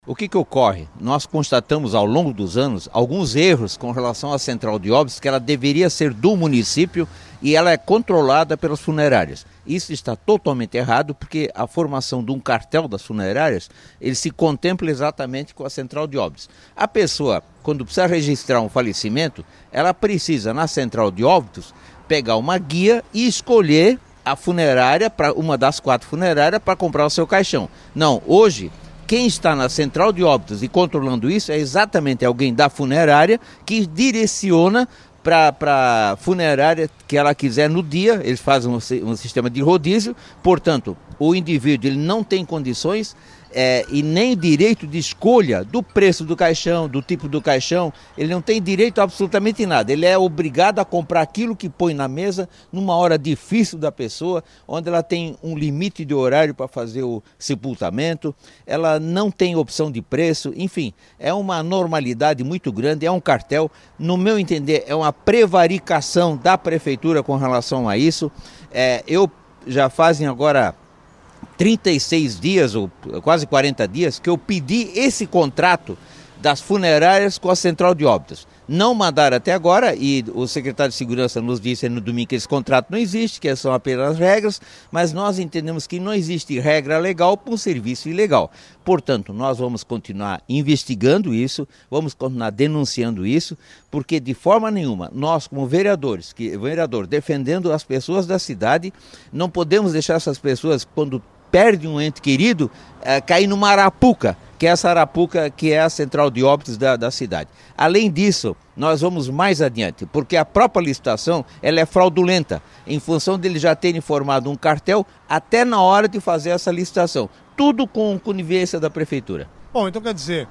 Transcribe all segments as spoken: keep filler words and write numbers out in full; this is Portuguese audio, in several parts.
O que que ocorre? Nós constatamos ao longo dos anos alguns erros com relação à central de óbitos, que ela deveria ser do município e ela é controlada pelas funerárias. Isso está totalmente errado, porque a formação de um cartel das funerárias, ele se contempla exatamente com a central de óbitos. A pessoa, quando precisa registrar um falecimento, ela precisa, na central de óbitos, pegar uma guia e escolher a funerária, para uma das quatro funerárias, para comprar o seu caixão. Não, hoje, quem está na central de óbitos e controlando isso é exatamente alguém da funerária que direciona para a funerária que ela quiser no dia. Eles fazem um, um sistema de rodízio, portanto, o indivíduo ele não tem condições é, e nem direito de escolha do preço do caixão, do tipo do caixão. Ele não tem direito a absolutamente nada. Ele é obrigado a comprar aquilo que põe na mesa numa hora difícil da pessoa, onde ela tem um limite de horário para fazer o sepultamento, ela não tem opção de preço, enfim, é uma normalidade muito grande, é um cartel. No meu entender, é uma prevaricação da prefeitura com relação a isso. É, eu já fazem agora trinta e seis dias, ou quase quarenta dias, que eu pedi esse contrato das funerárias com a central de óbitos. Não mandaram até agora, e o secretário de Segurança nos disse no domingo que esse contrato não existe, que são apenas regras, mas nós entendemos que não existe regra legal para um serviço ilegal. Portanto, nós vamos continuar investigando isso, vamos continuar denunciando isso, porque de forma nenhuma, nós como vereadores, que, vereador defendendo as pessoas da cidade, não podemos deixar essas pessoas, quando perde um ente querido, é, cair numa arapuca, que é essa arapuca que é a central de óbitos da, da cidade. Além disso, nós vamos mais adiante, porque a própria licitação ela é fraudulenta, em função dele já terem formado um cartel até na hora de fazer essa licitação. Tudo com conivência da prefeitura. Bom, então quer dizer,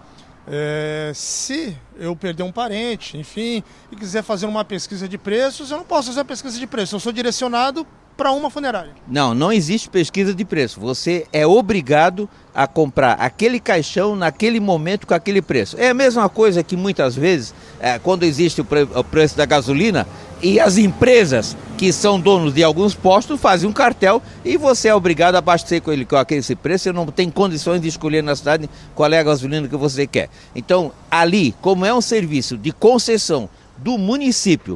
é, se eu perder um parente, enfim, e quiser fazer uma pesquisa de preços, eu não posso fazer uma pesquisa de preços, eu sou direcionado para uma funerária. Não, não existe pesquisa de preço. Você é obrigado a comprar aquele caixão naquele momento com aquele preço. É a mesma coisa que muitas vezes, é, quando existe o, pre o preço da gasolina, e as empresas que são donos de alguns postos fazem um cartel e você é obrigado a abastecer com ele com aquele preço. Você não tem condições de escolher na cidade qual é a gasolina que você quer. Então, ali, como é um serviço de concessão do município,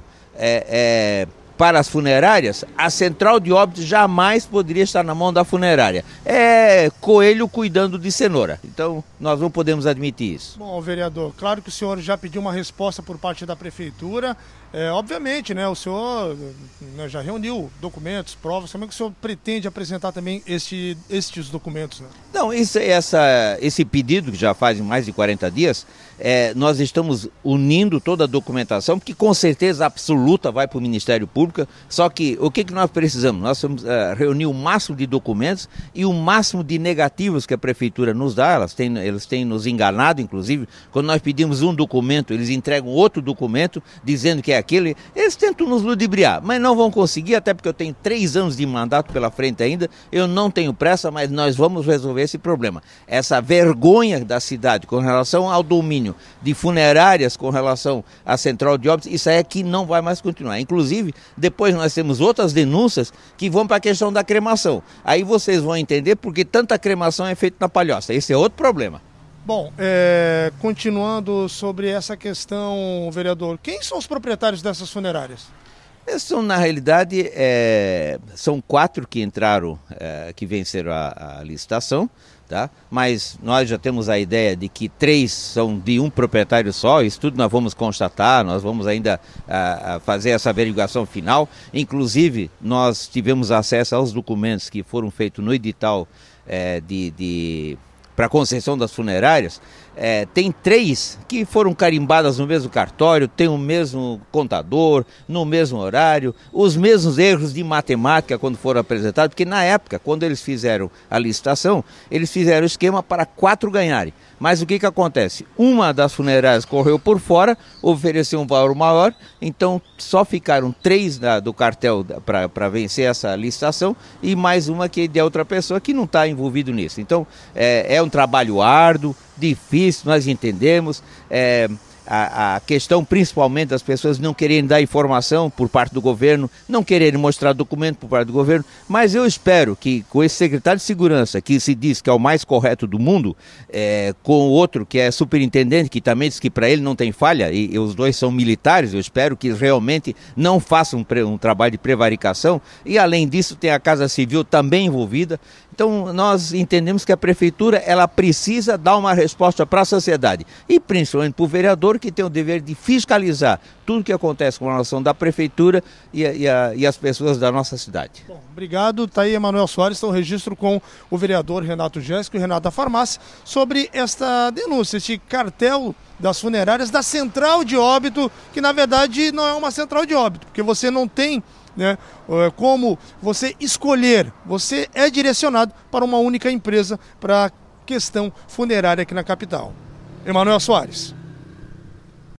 é... é para as funerárias, a central de óbitos jamais poderia estar na mão da funerária. É coelho cuidando de cenoura. Então, nós não podemos admitir isso. Bom, vereador, claro que o senhor já pediu uma resposta por parte da prefeitura. É, obviamente, né, o senhor né, já reuniu documentos, provas. Como é que o senhor pretende apresentar também este, estes documentos? Né? Não, isso, essa, esse pedido, que já faz mais de quarenta dias, é, nós estamos unindo toda a documentação, porque com certeza absoluta vai para o Ministério Público. Só que o que, que nós precisamos? Nós vamos é, reunir o máximo de documentos e o máximo de negativos que a prefeitura nos dá. Elas têm, eles têm nos enganado, inclusive. Quando nós pedimos um documento, eles entregam outro documento dizendo que é aquele. Eles tentam nos ludibriar, mas não vão conseguir, até porque eu tenho três anos de mandato pela frente ainda. Eu não tenho pressa, mas nós vamos resolver esse problema. Essa vergonha da cidade com relação ao domínio de funerárias, com relação à central de óbitos, isso aí aqui não vai mais continuar. Inclusive, depois nós temos outras denúncias que vão para a questão da cremação. Aí vocês vão entender porque tanta cremação é feita na palhoça. Esse é outro problema. Bom, é, continuando sobre essa questão, vereador, quem são os proprietários dessas funerárias? Esses são, na realidade, é, são quatro que entraram, é, que venceram a, a licitação, tá? Mas nós já temos a ideia de que três são de um proprietário só. Isso tudo nós vamos constatar, nós vamos ainda a, a fazer essa averiguação final. Inclusive, nós tivemos acesso aos documentos que foram feitos no edital é, de... de para a concessão das funerárias. É, tem três que foram carimbadas no mesmo cartório, tem o mesmo contador, no mesmo horário, os mesmos erros de matemática quando foram apresentados, porque na época, quando eles fizeram a licitação, eles fizeram o esquema para quatro ganharem. Mas o que que acontece? Uma das funerárias correu por fora, ofereceu um valor maior, então só ficaram três da, do cartel para vencer essa licitação e mais uma que é de outra pessoa que não está envolvido nisso. Então é, é um trabalho árduo, difícil, nós entendemos. É, a, a questão principalmente das pessoas não quererem dar informação por parte do governo, não quererem mostrar documento por parte do governo, mas eu espero que com esse secretário de segurança, que se diz que é o mais correto do mundo, é, com o outro que é superintendente, que também diz que para ele não tem falha, e, e os dois são militares, eu espero que realmente não façam um, um trabalho de prevaricação, e além disso tem a Casa Civil também envolvida. Então nós entendemos que a prefeitura ela precisa dar uma resposta para a sociedade e principalmente para o vereador, que tem o dever de fiscalizar tudo que acontece com relação da prefeitura e, a, e, a, e as pessoas da nossa cidade. Bom, obrigado. Está aí Emanuel Soares, então registro com o vereador Renato Jéssico e Renato da Farmácia sobre esta denúncia, este cartel das funerárias da Central de Óbito, que na verdade não é uma central de óbito, porque você não tem, né, como você escolher, você é direcionado para uma única empresa para a questão funerária aqui na capital. Emanuel Soares.